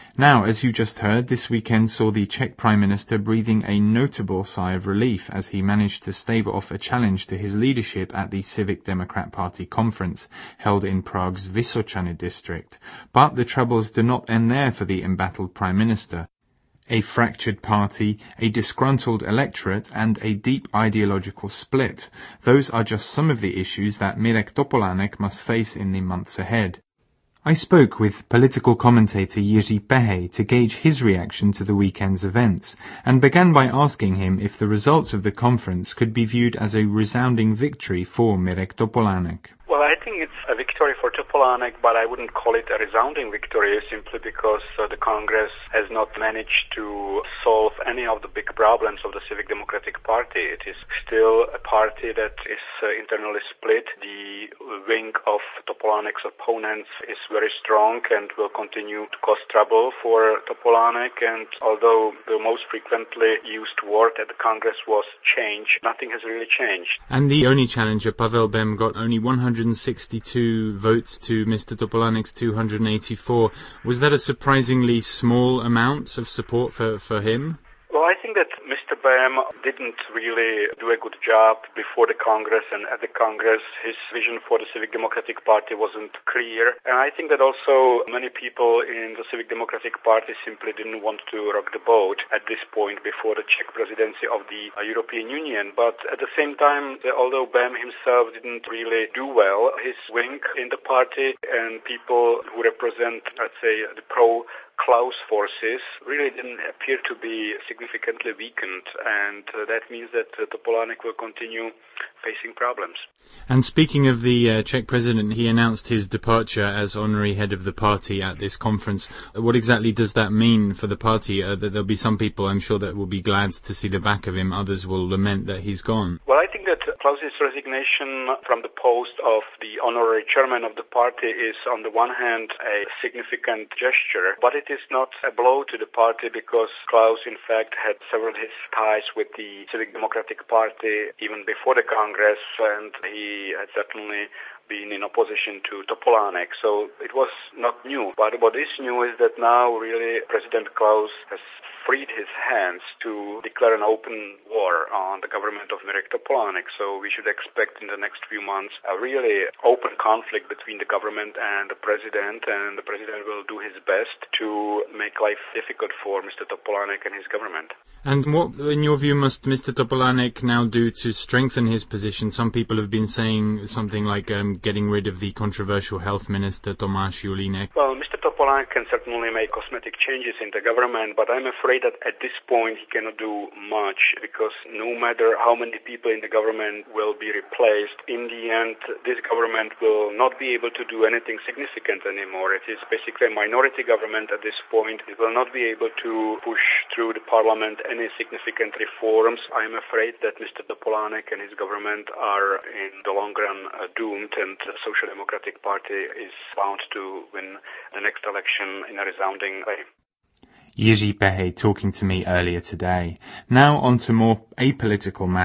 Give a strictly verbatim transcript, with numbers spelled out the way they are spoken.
Now, as you just heard, this weekend saw the Czech Prime Minister breathing a notable sigh of relief as he managed to stave off a challenge to his leadership at the Civic Democrat Party conference held in Prague's Vysočany district. But the troubles do not end there for the embattled Prime Minister. A fractured party, a disgruntled electorate, and a deep ideological split. Those are just some of the issues that Mirek Topolánek must face in the months ahead. I spoke with political commentator Jiří Pehej to gauge his reaction to the weekend's events, and began by asking him if the results of the conference could be viewed as a resounding victory for Mirek Topolánek. Well, I think it's a victory for Topolánek, but I wouldn't call it a resounding victory simply because uh, the Congress has not managed to solve any of the big problems of the Civic Democratic Party. It is still a party that is uh, internally split. The wing of Topolánek's opponents is very strong and will continue to cause trouble for Topolánek. And although the most frequently used word at the Congress was change, nothing has really changed. And the only challenger, Pavel Bem, got only one hundred sixty-two votes to Mister Topolánek's two hundred eighty-four. Was that a surprisingly small amount of support for, for him? Well, I think that Mister Bem didn't really do a good job before the Congress, and at the Congress his vision for the Civic Democratic Party wasn't clear. And I think that also many people in the Civic Democratic Party simply didn't want to rock the boat at this point before the Czech presidency of the European Union. But at the same time, although Bem himself didn't really do well, his wing in the party and people who represent, let's say, the pro Klaus forces really didn't appear to be significantly weakened, and uh, that means that uh, Topolánek will continue facing problems. And speaking of the uh, Czech president, he announced his departure as honorary head of the party at this conference. What exactly does that mean for the party? Uh, that there'll be some people, I'm sure, that will be glad to see the back of him. Others will lament that he's gone. Well, I think that Klaus's resignation from the post of the honorary chairman of the party is, on the one hand, a significant gesture, but it is not a blow to the party because Klaus, in fact, had severed his ties with the Civic Democratic Party even before the Congress, and he had certainly been in opposition to Topolánek. So it was not new. But what is new is that now really President Klaus has freed his hands to declare an open war on the government of Mirek Topolánek. So we should expect in the next few months a really open conflict between the government and the president, and the president will do his best to make life difficult for Mister Topolánek and his government. And what, in your view, must Mister Topolánek now do to strengthen his position? Some people have been saying something like um, getting rid of the controversial health minister, Tomáš Julínek. Well, Mister Topolánek can certainly make cosmetic changes in the government, but I'm afraid that at this point he cannot do much because no matter how many people in the government will be replaced, in the end, this government will not be able to do anything significant anymore. It is basically a minority government at this point. It will not be able to push through the parliament any significant reforms. I'm afraid that Mister Topolánek and his government are in the long run uh, doomed, and the Social Democratic Party is bound to win the next election in a resounding way. Jiří Pehej talking to me earlier today. Now on to more apolitical matters.